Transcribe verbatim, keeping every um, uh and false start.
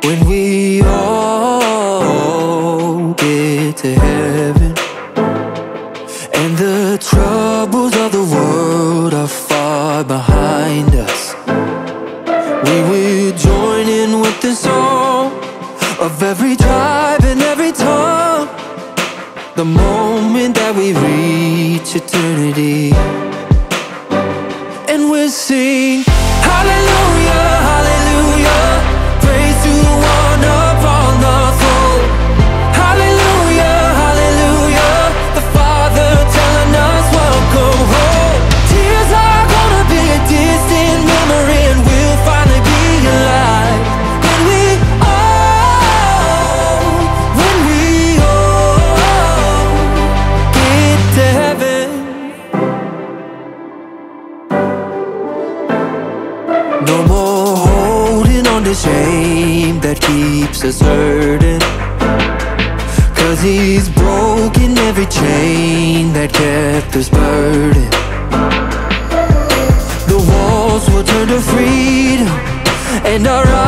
when we all get to heaven, and the troubles of the world are far behind us, we will join in with the song of every tribe and every tongue, the moment that we reach eternity. And we'll sing hallelujah, hallelujah, praise to the one upon the throne. Hallelujah, hallelujah, the Father telling us welcome home. Tears are gonna be a distant memory, and we'll finally be alive when we all, when we all get to heaven. No more holding on to shame that keeps us hurting, 'cause He's broken every chain that kept us burdened. The walls will turn to freedom, and our